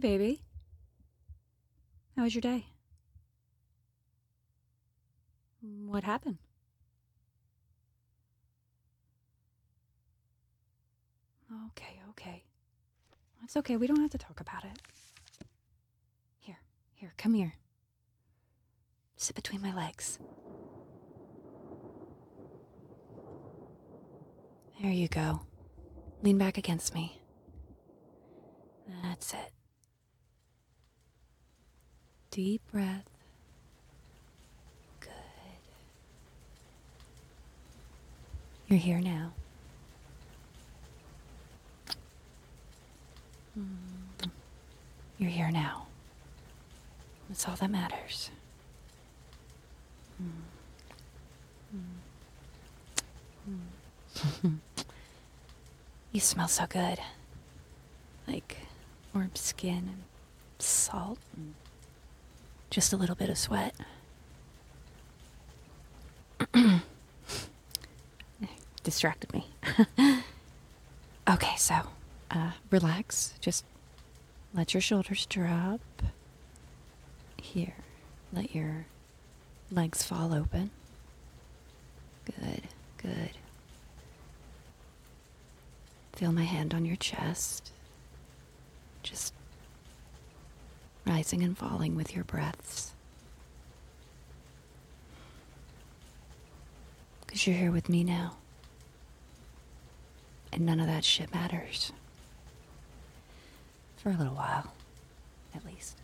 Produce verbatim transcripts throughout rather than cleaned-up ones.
baby. How was your day? What happened? Okay, okay. It's okay. We don't have to talk about it. Here, here, come here. Sit between my legs. There you go. Lean back against me. That's it. Deep breath. Good. You're here now. You're here now. That's all that matters. You smell so good. Like warm skin and salt and just a little bit of sweat. Distracted me. Okay, so uh, relax. Just let your shoulders drop. Here, let your legs fall open. Good, good. Feel my hand on your chest. Just rising and falling with your breaths. Because you're here with me now. And none of that shit matters. For a little while, at least.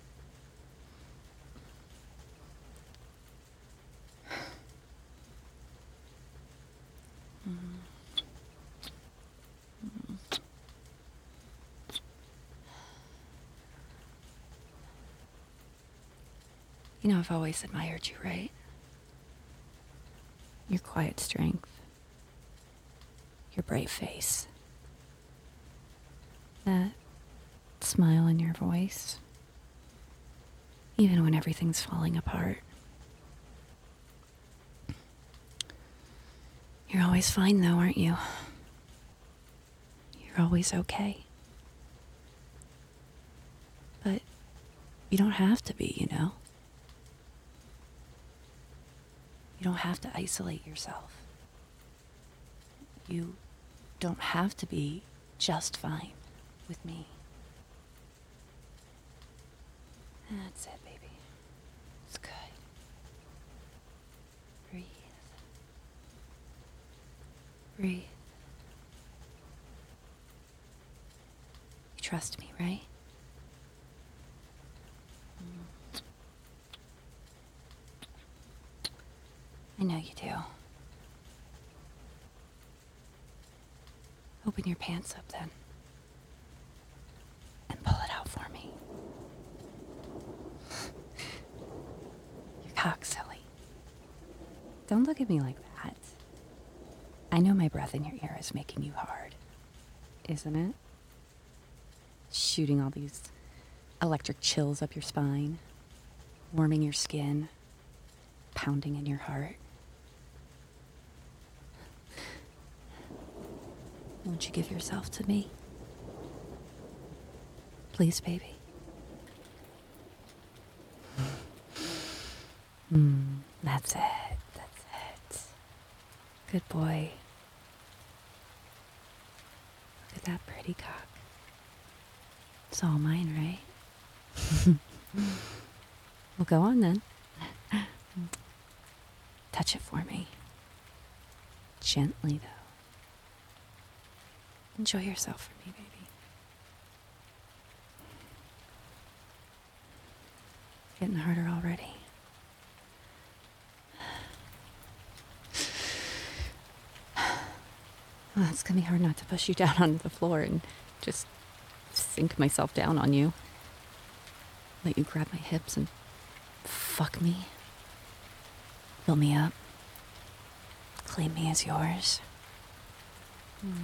You know, I've always admired you, right? Your quiet strength. Your brave face. That smile in your voice. Even when everything's falling apart. You're always fine though, aren't you? You're always okay. But you don't have to be, you know? You don't have to isolate yourself. You don't have to be just fine with me. That's it, baby. It's good. Breathe. Breathe. You trust me, right? I know you do. Open your pants up then. And pull it out for me. Your cock's silly. Don't look at me like that. I know my breath in your ear is making you hard. Isn't it? Shooting all these electric chills up your spine. Warming your skin. Pounding in your heart. Won't you give yourself to me? Please, baby. Mm, that's it. That's it. Good boy. Look at that pretty cock. It's all mine, right? Well, go on then. Touch it for me. Gently, though. Enjoy yourself for me, baby. Getting harder already. Well, it's gonna be hard not to push you down onto the floor and just sink myself down on you. Let you grab my hips and fuck me. Fill me up. Claim me as yours. Mm.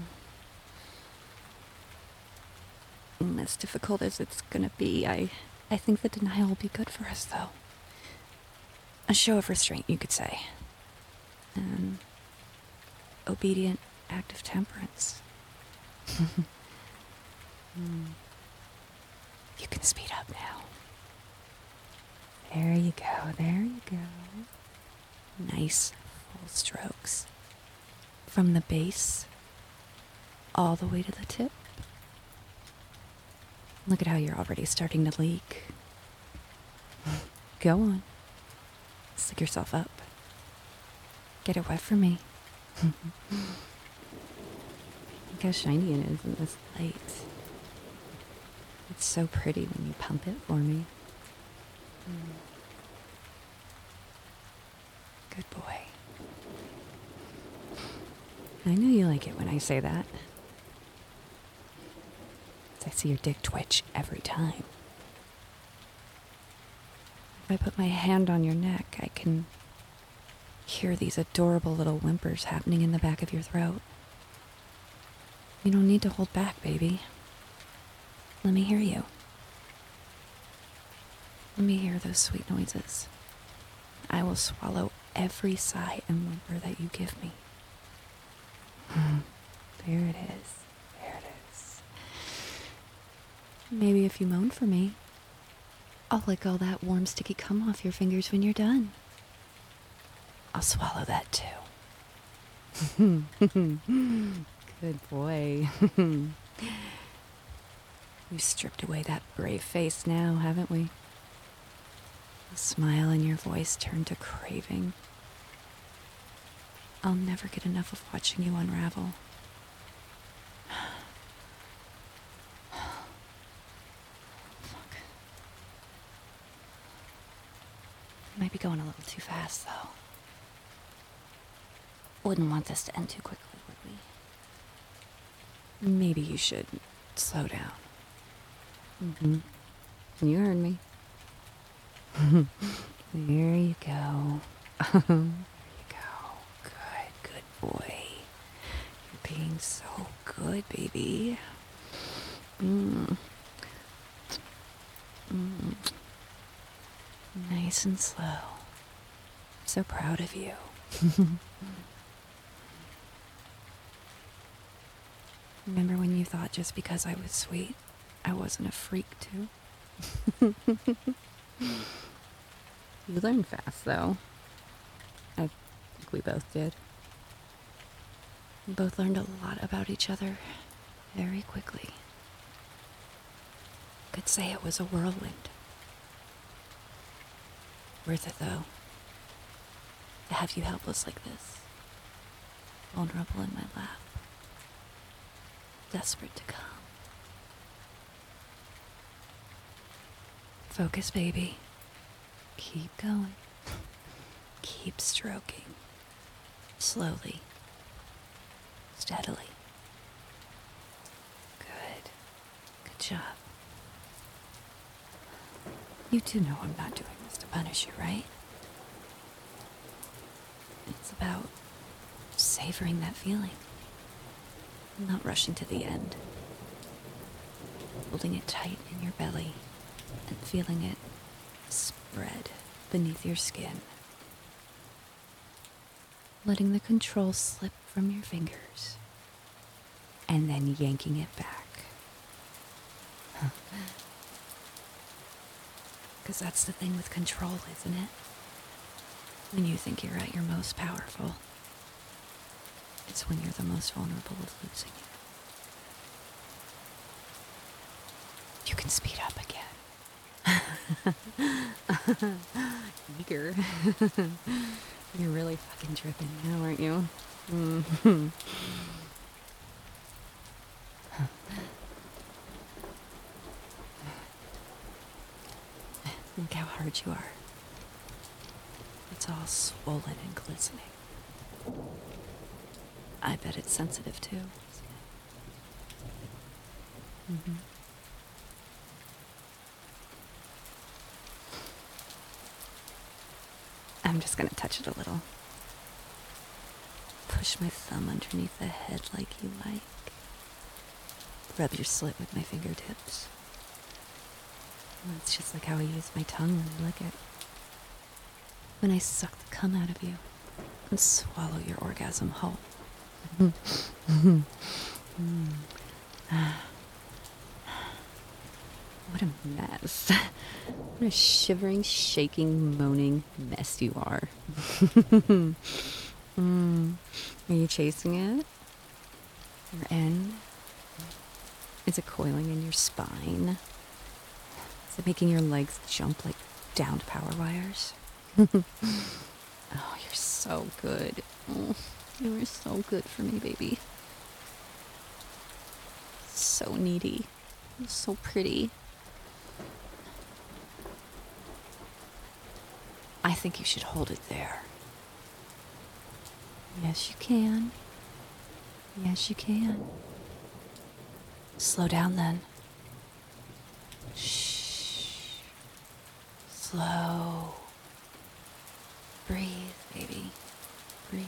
And as difficult as it's gonna be, I, I think the denial will be good for us, though. A show of restraint, you could say. An obedient act of temperance. mm. You can speed up now. There you go, there you go. Nice full strokes. From the base all the way to the tip. Look at how you're already starting to leak. Go on. Slick yourself up. Get it wet for me. Look how shiny it is in this light. It's so pretty when you pump it for me. Good boy. I know you like it when I say that. I see your dick twitch every time. If I put my hand on your neck, I can hear these adorable little whimpers happening in the back of your throat. You don't need to hold back, baby. Let me hear you. Let me hear those sweet noises. I will swallow every sigh and whimper that you give me. There it is. There it is. Maybe if you moan for me, I'll lick all that warm, sticky cum off your fingers when you're done. I'll swallow that too. Good boy. We've stripped away that brave face now, haven't we? The smile in your voice turned to craving. I'll never get enough of watching you unravel. Fuck. Might be going a little too fast, though. Wouldn't want this to end too quickly, would we? Maybe you should slow down. Mm-hmm. You heard me. There you go. There you go. Good, good boy. You're being so good, baby. Mm. Mm. Nice and slow. I'm so proud of you. Remember when you thought just because I was sweet, I wasn't a freak too? You learned fast, though. I think we both did. We both learned a lot about each other very quickly. Could say it was a whirlwind. Worth it, though, to have you helpless like this, vulnerable in my lap, desperate to come. Focus, baby. Keep going. Keep stroking. Slowly. Steadily. Good. Good job. You do know I'm not doing this to punish you, right? It's about savoring that feeling. Not rushing to the end. Holding it tight in your belly and feeling it spread beneath your skin. Letting the control slip from your fingers and then yanking it back. Because that's the thing with control, isn't it? When you think you're at your most powerful, it's when you're the most vulnerable of losing it. You can speed up again. Eager. You're really fucking tripping now, aren't you? Mm-hmm. Look how hard you are. It's all swollen and glistening. I bet it's sensitive too. Mm-hmm. I'm just gonna touch it a little. Push my thumb underneath the head like you like. Rub your slit with my fingertips. It's just like how I use my tongue when I lick it. When I suck the cum out of you and swallow your orgasm whole. What a mess. What a shivering, shaking, moaning mess you are. mm. Are you chasing it? Your end? Is it coiling in your spine? Is it making your legs jump like downed power wires? Oh, you're so good. Oh, you are so good for me, baby. So needy. So pretty. I think you should hold it there. Yes, you can. Yes, you can. Slow down then. Shh. Slow. Breathe, baby. Breathe.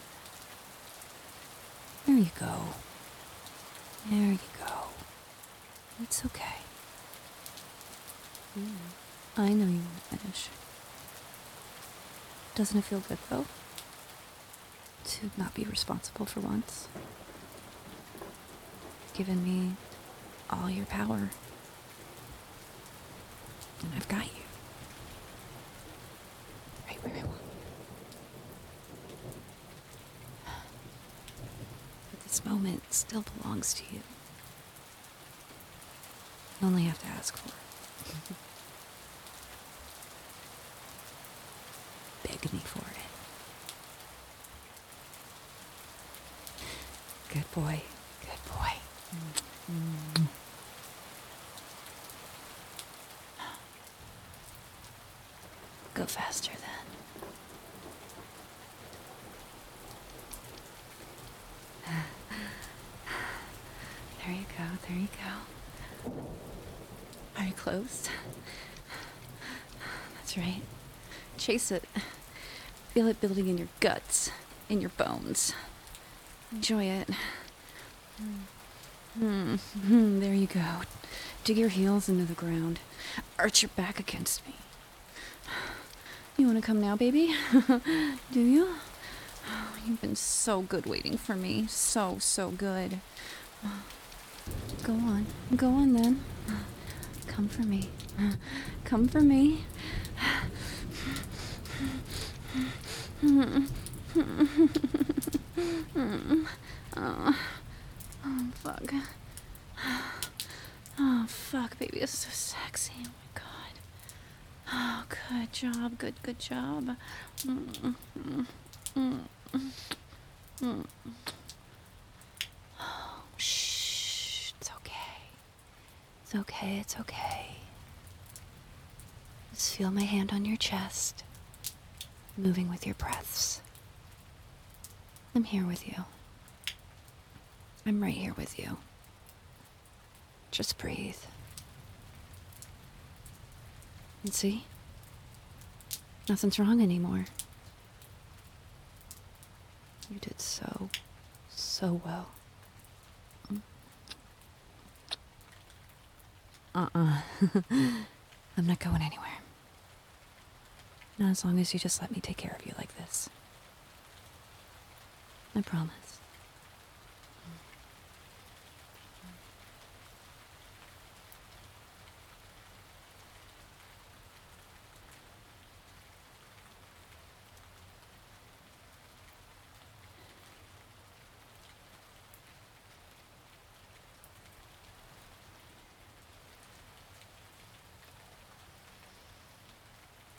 There you go. There you go. It's okay. Mm. I know you won't finish. Doesn't it feel good, though? To not be responsible for once. Given me all your power. And I've got you. Right where I want you. But this moment still belongs to you. You only have to ask for it. Beg me for it. Good boy. Good boy. Mm. Go faster then. There you go. There you go. Are you close? That's right. Chase it. Feel it building in your guts, in your bones. Enjoy it. Mm. Mm. There you go. Dig your heels into the ground. Arch your back against me. You want to come now, baby? Do you? Oh, you've been so good waiting for me. So, so good. Go on. Go on then. Come for me. Come for me. Oh, oh, fuck. Oh, fuck, baby. It's so sexy. Oh, my God. Oh, good job. Good, good job. Mm, mm, mm, mm. Oh, shh. It's okay. It's okay. It's okay. Just feel my hand on your chest, moving with your breaths. I'm here with you. I'm right here with you. Just breathe. And see? Nothing's wrong anymore. You did so, so well. Uh-uh. I'm not going anywhere. Not as long as you just let me take care of you like this. I promise.